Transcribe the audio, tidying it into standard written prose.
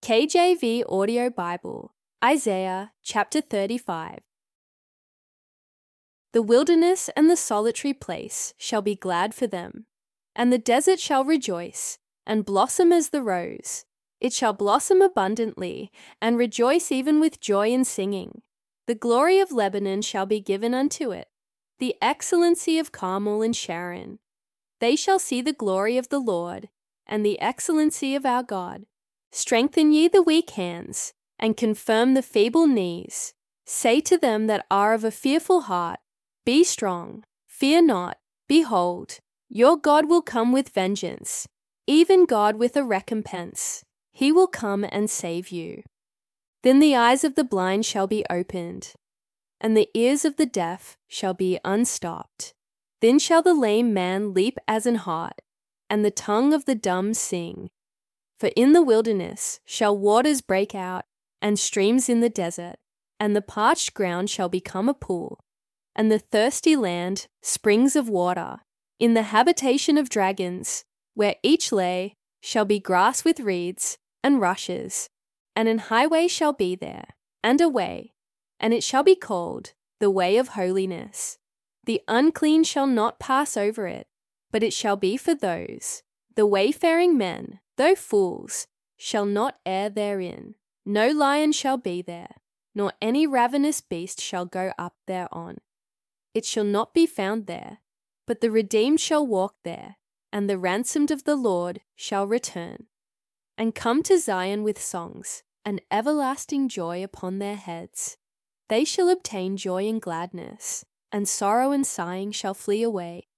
KJV Audio Bible, Isaiah chapter 35. The wilderness and the solitary place shall be glad for them, and the desert shall rejoice and blossom as the rose. It shall blossom abundantly and rejoice even with joy and singing. The glory of Lebanon shall be given unto it, the excellency of Carmel and Sharon. They shall see the glory of the Lord and the excellency of our God. Strengthen ye the weak hands, and confirm the feeble knees. Say to them that are of a fearful heart, Be strong, fear not. Behold, your God will come with vengeance, even God with a recompense. He will come and save you. Then the eyes of the blind shall be opened, and the ears of the deaf shall be unstopped. Then shall the lame man leap as an hart, and the tongue of the dumb sing. For in the wilderness shall waters break out, and streams in the desert, and the parched ground shall become a pool, and the thirsty land springs of water. In the habitation of dragons, where each lay, shall be grass with reeds and rushes, and an highway shall be there, and a way, and it shall be called the way of holiness. The unclean shall not pass over it, but it shall be for those. The wayfaring men, though fools, shall not err therein. No lion shall be there, nor any ravenous beast shall go up thereon. It shall not be found there, but the redeemed shall walk there, and the ransomed of the Lord shall return. And come to Zion with songs, and everlasting joy upon their heads. They shall obtain joy and gladness, and sorrow and sighing shall flee away.